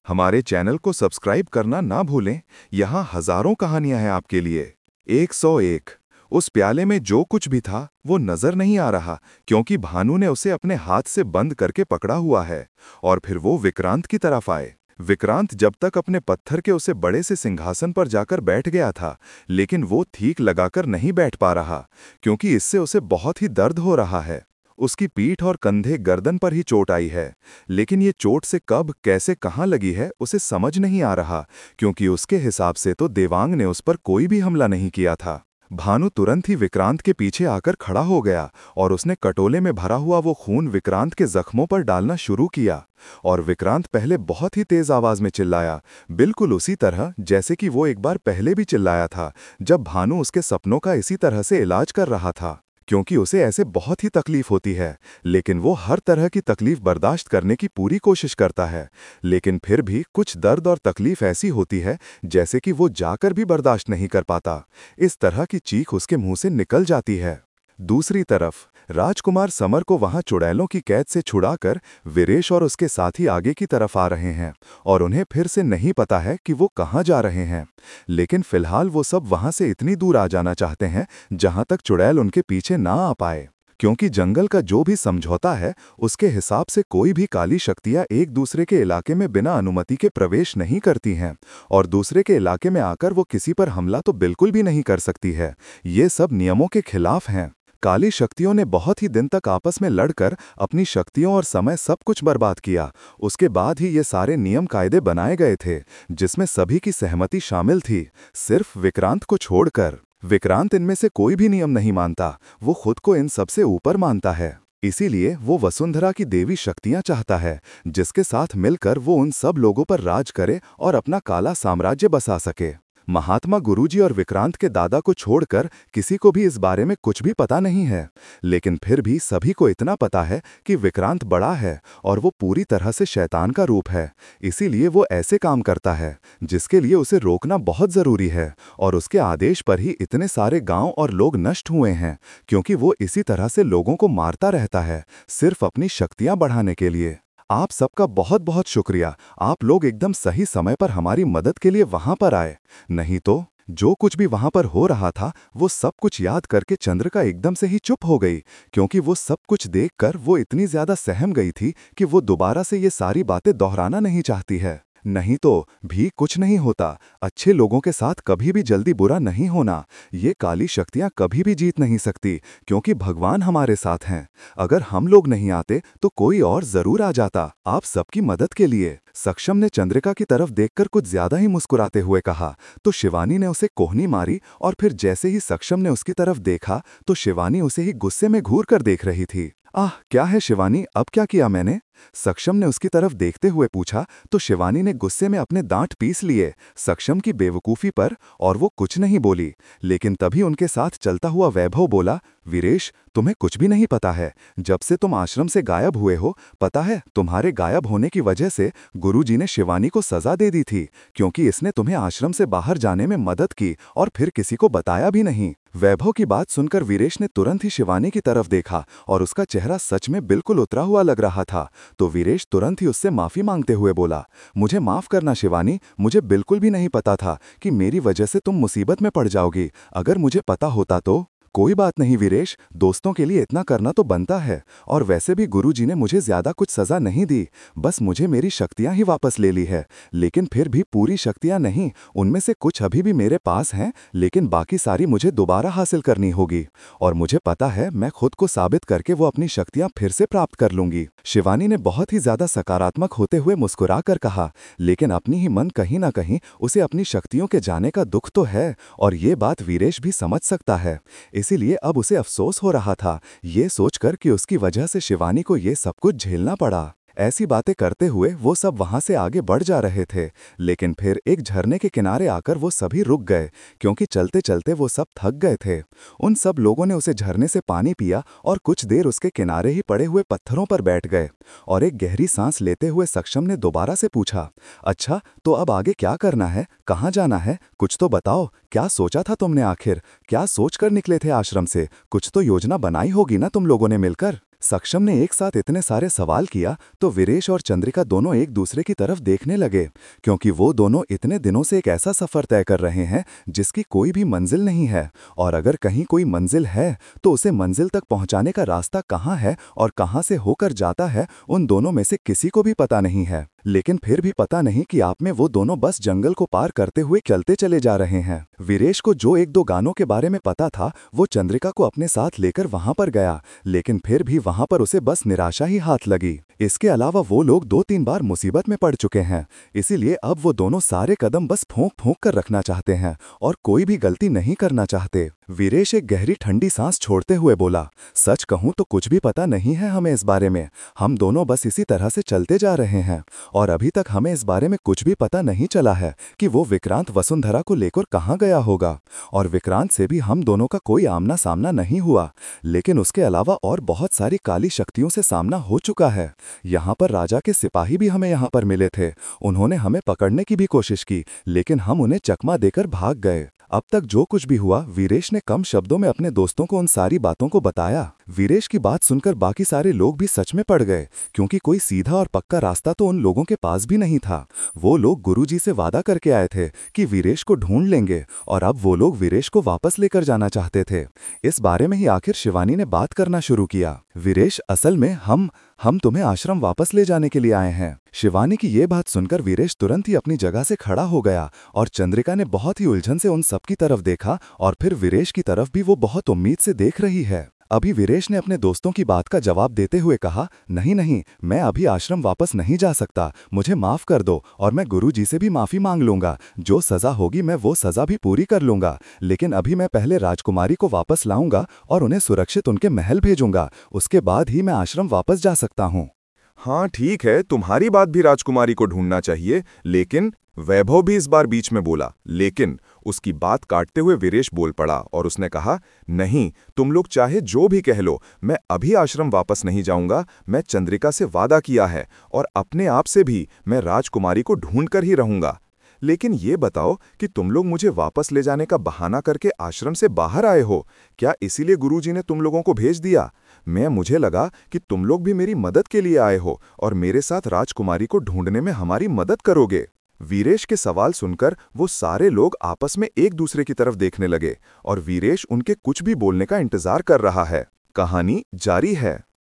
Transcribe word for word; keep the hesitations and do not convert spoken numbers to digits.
हमारे चैनल को सब्सक्राइब करना ना भूलें। यहाँ हजारों कहानियां हैं आपके लिए। एक सौ एक। उस प्याले में जो कुछ भी था वो नजर नहीं आ रहा, क्योंकि भानु ने उसे अपने हाथ से बंद करके पकड़ा हुआ है। और फिर वो विक्रांत की तरफ आए। विक्रांत जब तक अपने पत्थर के उसे बड़े से सिंहासन पर जाकर बैठ गया था, लेकिन वो ठीक लगाकर नहीं बैठ पा रहा, क्योंकि इससे उसे बहुत ही दर्द हो रहा है। उसकी पीठ और कंधे गर्दन पर ही चोट आई है, लेकिन ये चोट से कब कैसे कहाँ लगी है उसे समझ नहीं आ रहा, क्योंकि उसके हिसाब से तो देवांग ने उस पर कोई भी हमला नहीं किया था। भानु तुरंत ही विक्रांत के पीछे आकर खड़ा हो गया और उसने कटोले में भरा हुआ वो खून विक्रांत के जख्मों पर डालना शुरू किया। और विक्रांत पहले बहुत ही तेज आवाज में चिल्लाया, बिल्कुल उसी तरह जैसे कि वो एक बार पहले भी चिल्लाया था, जब भानु उसके सपनों का इसी तरह से इलाज कर रहा था। क्योंकि उसे ऐसे बहुत ही तकलीफ होती है, लेकिन वो हर तरह की तकलीफ बर्दाश्त करने की पूरी कोशिश करता है। लेकिन फिर भी कुछ दर्द और तकलीफ ऐसी होती है जैसे कि वो जाकर भी बर्दाश्त नहीं कर पाता। इस तरह की चीख उसके मुंह से निकल जाती है। दूसरी तरफ राजकुमार समर को वहां चुड़ैलों की कैद से छुड़ाकर वीरेश और उसके साथी आगे की तरफ आ रहे हैं, और उन्हें फिर से नहीं पता है कि वो कहां जा रहे हैं। लेकिन फिलहाल वो सब वहां से इतनी दूर आ जाना चाहते हैं जहां तक चुड़ैल उनके पीछे ना आ पाए, क्योंकि जंगल का जो भी समझौता है उसके हिसाब से कोई भी काली शक्तियां एक दूसरे के इलाके में बिना अनुमति के प्रवेश नहीं करती हैं, और दूसरे के इलाके में आकर वो किसी पर हमला तो बिल्कुल भी नहीं कर सकती है। ये सब नियमों के खिलाफ हैं। काली शक्तियों ने बहुत ही दिन तक आपस में लड़कर अपनी शक्तियों और समय सब कुछ बर्बाद किया। उसके बाद ही ये सारे नियम कायदे बनाए गए थे, जिसमें सभी की सहमति शामिल थी, सिर्फ विक्रांत को छोड़कर। विक्रांत इनमें से कोई भी नियम नहीं मानता, वो खुद को इन सबसे ऊपर मानता है। इसीलिए वो वसुंधरा की देवी शक्तियां चाहता है, जिसके साथ मिलकर वो उन सब लोगों पर राज करे और अपना काला साम्राज्य बसा सके। महात्मा गुरुजी और विक्रांत के दादा को छोड़कर किसी को भी इस बारे में कुछ भी पता नहीं है, लेकिन फिर भी सभी को इतना पता है कि विक्रांत बड़ा है और वो पूरी तरह से शैतान का रूप है। इसीलिए वो ऐसे काम करता है जिसके लिए उसे रोकना बहुत जरूरी है, और उसके आदेश पर ही इतने सारे गांव और लोग नष्ट हुए हैं, क्योंकि वो इसी तरह से लोगों को मारता रहता है, सिर्फ अपनी शक्तियां बढ़ाने के लिए। आप सबका बहुत बहुत शुक्रिया, आप लोग एकदम सही समय पर हमारी मदद के लिए वहां पर आए। नहीं तो जो कुछ भी वहां पर हो रहा था वो सब कुछ याद करके चंद्रिका एकदम से ही चुप हो गई, क्योंकि वो सब कुछ देखकर वो इतनी ज्यादा सहम गई थी कि वो दोबारा से ये सारी बातें दोहराना नहीं चाहती है। नहीं तो भी कुछ नहीं होता। अच्छे लोगों के साथ कभी भी जल्दी बुरा नहीं होना। ये काली शक्तियां कभी भी जीत नहीं सकती, क्योंकि भगवान हमारे साथ हैं। अगर हम लोग नहीं आते तो कोई और जरूर आ जाता आप सबकी मदद के लिए। सक्षम ने चंद्रिका की तरफ देखकर कुछ ज्यादा ही मुस्कुराते हुए कहा, तो शिवानी ने उसे कोहनी मारी, और फिर जैसे ही सक्षम ने उसकी तरफ देखा तो शिवानी उसे ही गुस्से में घूर कर देख रही थी। आह, क्या है शिवानी, अब क्या किया मैंने? सक्षम ने उसकी तरफ देखते हुए पूछा, तो शिवानी ने गुस्से में अपने दांत पीस लिए सक्षम की बेवकूफी पर, और वो कुछ नहीं बोली। लेकिन तभी उनके साथ चलता हुआ वैभव बोला, वीरेश, तुम्हें कुछ भी नहीं पता है। जब से तुम आश्रम से गायब हुए हो, पता है तुम्हारे गायब होने की वजह से गुरुजी ने शिवानी को सजा दे दी थी, क्योंकि इसने तुम्हें आश्रम से बाहर जाने में मदद की और फिर किसी को बताया भी नहीं। वैभव की बात सुनकर वीरेश ने तुरंत ही शिवानी की तरफ देखा, और उसका चेहरा सच में बिल्कुल उतरा हुआ लग रहा था। तो वीरेश तुरंत ही उससे माफी मांगते हुए बोला, मुझे माफ करना शिवानी, मुझे बिल्कुल भी नहीं पता था कि मेरी वजह से तुम मुसीबत में पड़ जाओगी। अगर मुझे पता होता तो। कोई बात नहीं वीरेश, दोस्तों के लिए इतना करना तो बनता है। और वैसे भी गुरुजी ने मुझे ज्यादा कुछ सजा नहीं दी, बस मुझे मेरी शक्तियां ही वापस ले ली है। लेकिन फिर भी पूरी शक्तियां नहीं, उनमें से कुछ अभी भी मेरे पास हैं, लेकिन बाकी सारी मुझे दोबारा हासिल करनी होगी। और मुझे पता है मैं खुद को साबित करके वो अपनी शक्तियां फिर से प्राप्त कर लूंगी। शिवानी ने बहुत ही ज्यादा सकारात्मक होते हुए मुस्कुरा कर कहा, लेकिन अपनी ही मन कहीं ना कहीं उसे अपनी शक्तियों के जाने का दुख तो है, और ये बात वीरेश भी समझ सकता है। इसीलिए अब उसे अफसोस हो रहा था, ये सोचकर कि उसकी वजह से शिवानी को ये सब कुछ झेलना पड़ा। ऐसी बातें करते हुए वो सब वहां से आगे बढ़ जा रहे थे, लेकिन फिर एक झरने के किनारे आकर वो सभी रुक गए, क्योंकि चलते चलते वो सब थक गए थे। उन सब लोगों ने उसे झरने से पानी पिया और कुछ देर उसके किनारे ही पड़े हुए पत्थरों पर बैठ गए। और एक गहरी सांस लेते हुए सक्षम ने दोबारा से पूछा, अच्छा तो अब आगे क्या करना है, कहाँ जाना है, कुछ तो बताओ। क्या सोचा था तुमने आखिर? क्या सोच कर निकले थे आश्रम से? कुछ तो योजना बनाई होगी ना तुम लोगों ने मिलकर? सक्षम ने एक साथ इतने सारे सवाल किया तो वीरेश और चंद्रिका दोनों एक दूसरे की तरफ देखने लगे, क्योंकि वो दोनों इतने दिनों से एक ऐसा सफर तय कर रहे हैं जिसकी कोई भी मंजिल नहीं है। और अगर कहीं कोई मंजिल है तो उसे मंजिल तक पहुंचाने का रास्ता कहाँ है और कहाँ से होकर जाता है, उन दोनों में से किसी को भी पता नहीं है। लेकिन फिर भी पता नहीं कि आप में वो दोनों बस जंगल को पार करते हुए चलते चले जा रहे हैं। वीरेश को जो एक दो गानों के बारे में पता था वो चंद्रिका को अपने साथ लेकर वहां पर गया, लेकिन फिर भी वहां पर उसे बस निराशा ही हाथ लगी। इसके अलावा वो लोग दो तीन बार मुसीबत में पड़ चुके हैं, इसीलिए अब वो दोनों सारे कदम बस फूंक फूंक कर रखना चाहते हैं और कोई भी गलती नहीं करना चाहते। वीरेश एक गहरी ठंडी सांस छोड़ते हुए बोला, सच कहूं तो कुछ भी पता नहीं है हमें इस बारे में। हम दोनों बस इसी तरह से चलते जा रहे हैं और अभी तक हमें इस बारे में कुछ भी पता नहीं चला है कि वो विक्रांत वसुंधरा को लेकर कहाँ गया होगा। और विक्रांत से भी हम दोनों का कोई आमना सामना नहीं हुआ, लेकिन उसके अलावा और बहुत सारी काली शक्तियों से सामना हो चुका है। यहाँ पर राजा के सिपाही भी हमें यहाँ पर मिले थे, उन्होंने हमें पकड़ने की भी कोशिश की, लेकिन हम उन्हें चकमा देकर भाग गए। अब तक जो कुछ भी हुआ वीरेश ने कम शब्दों में अपने दोस्तों को उन सारी बातों को बताया। वीरेश की बात सुनकर बाकी सारे लोग भी सच में पड़ गए, क्योंकि कोई सीधा और पक्का रास्ता तो उन लोगों के पास भी नहीं था। वो लोग गुरुजी से वादा करके आए थे कि वीरेश को ढूंढ लेंगे और अब वो लोग वीरेश को वापस लेकर जाना चाहते थे। इस बारे में ही आखिर शिवानी ने बात करना शुरू किया, वीरेश असल में हम हम तुम्हें आश्रम वापस ले जाने के लिए आए हैं। शिवानी की ये बात सुनकर वीरेश तुरंत ही अपनी जगह से खड़ा हो गया और चंद्रिका ने बहुत ही उलझन से उन सबकी तरफ देखा और फिर वीरेश की तरफ भी वो बहुत उम्मीद से देख रही है। अभी वीरेश ने अपने दोस्तों की बात का जवाब देते हुए कहा, नहीं नहीं, मैं अभी आश्रम वापस नहीं जा सकता, मुझे माफ कर दो और मैं गुरुजी से भी माफी मांग लूंगा। जो सजा होगी मैं वो सजा भी पूरी कर लूंगा, लेकिन अभी मैं पहले राजकुमारी को वापस लाऊंगा और उन्हें सुरक्षित उनके महल भेजूंगा, उसके बाद ही मैं आश्रम वापस जा सकता हूँ। हाँ ठीक है, तुम्हारी बात भी राजकुमारी को ढूंढना चाहिए, लेकिन वैभव भी इस बार बीच में बोला। लेकिन उसकी बात काटते हुए वीरेश बोल पड़ा और उसने कहा, नहीं, तुम लोग चाहे जो भी कह लो, मैं अभी आश्रम वापस नहीं जाऊंगा। मैं चंद्रिका से वादा किया है और अपने आप से भी मैं राजकुमारी को ढूंढ कर ही रहूंगा। लेकिन ये बताओ कि तुम लोग मुझे वापस ले जाने का बहाना करके आश्रम से बाहर आए हो, क्या इसीलिए गुरुजी ने तुम लोगों को भेज दिया? मैं मुझे लगा कि तुम लोग भी मेरी मदद के लिए आए हो और मेरे साथ राजकुमारी को ढूंढने में हमारी मदद करोगे। वीरेश के सवाल सुनकर वो सारे लोग आपस में एक दूसरे की तरफ देखने लगे और वीरेश उनके कुछ भी बोलने का इंतजार कर रहा है। कहानी जारी है।